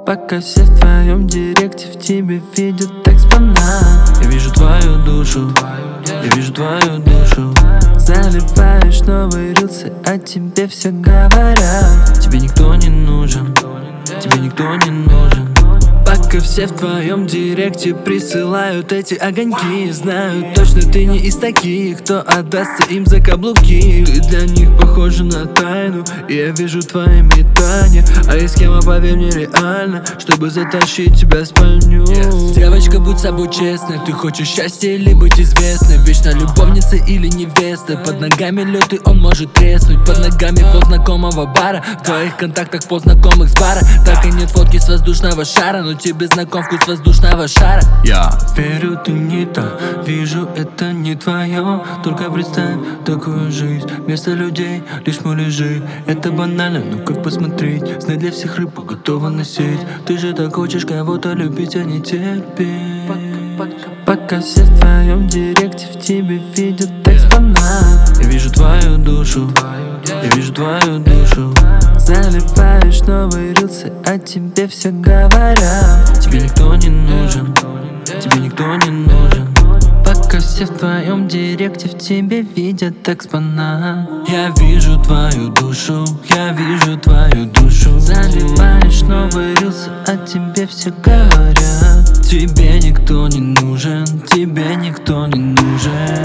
Пока все в твоем директе, в тебе видят экспонат. Я вижу твою душу, я вижу твою душу. Заливаешь новые рилсы, а тебе все говорят: тебе никто не нужен, тебе никто не нужен. Пока все в твоем директе присылают эти огоньки, знаю точно, ты не из таких, кто отдастся им за каблуки. Ты для них похожа на тайну, и я вижу твои метания. А и схема, поверь мне, реально, чтобы затащить тебя в спальню. Девочка, будь собой честной, ты хочешь счастья или быть известной? Вечно любовница или невеста? Под ногами лед, и он может треснуть. Под ногами пол знакомого бара, в твоих контактах пол знакомых с бара. Так и нет фотки с воздушного шара, но тебе знаком вкус воздушного шара. Я верю, ты не та, вижу, это не твое. Только представь такую жизнь, вместо людей лишь муляжи. Это банально, но как посмотреть? Знай, для всех рыбу готова на сеть. Ты же так хочешь кого-то любить, а не терпеть. Пока все в твоем директе, в тебе видят экспонат. Я вижу твою душу, я вижу твою душу. Заливаешь новые рилсы, а тебе все говорят: тебе никто не нужен, тебе никто не нужен. Пока все в твоем директе, в тебе видят экспонат. Я вижу твою душу, я вижу твою душу. Заливаешь новые рилсы, а тебе все говорят: тебе никто не нужен, тебе никто не нужен.